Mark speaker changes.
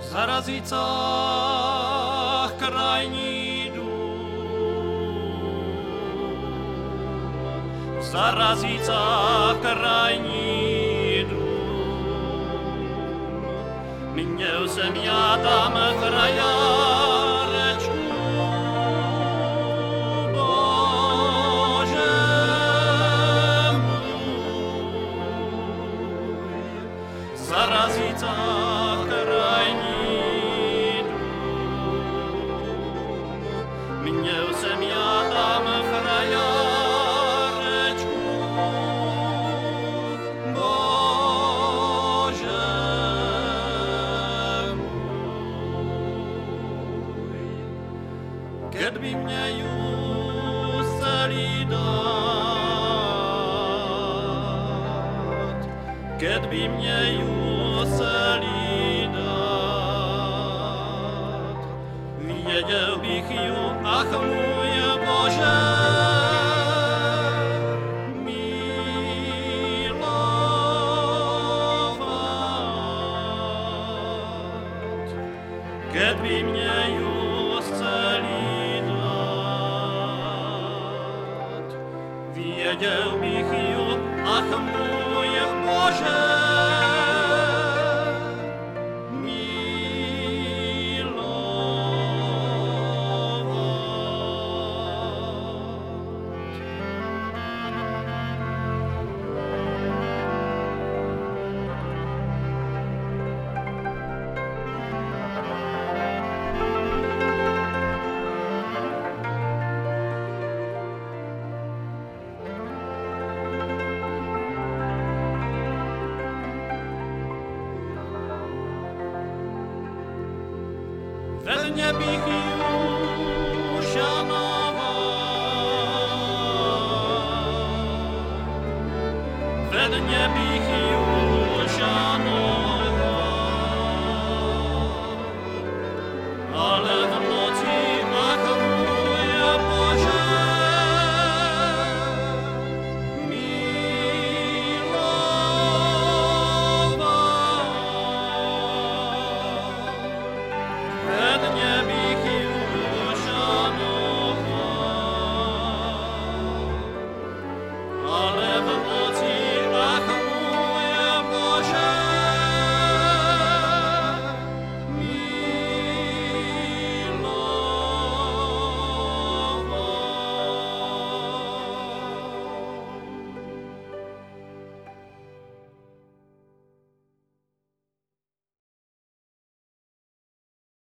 Speaker 1: zarazicách krajní v zarazicách krajní měl jsem já tam krajárečku, Bože můj, zarazicách krajní měl jsem já tam krajárečku, Bože můj, keď by mě ju chceli dát, keď by mě ju chceli dát, věděl bych ju, ach můj Bože, milovat, keď by mě ju chceli dát, věděl bych ju, ach můj Bože, Vedně bych ju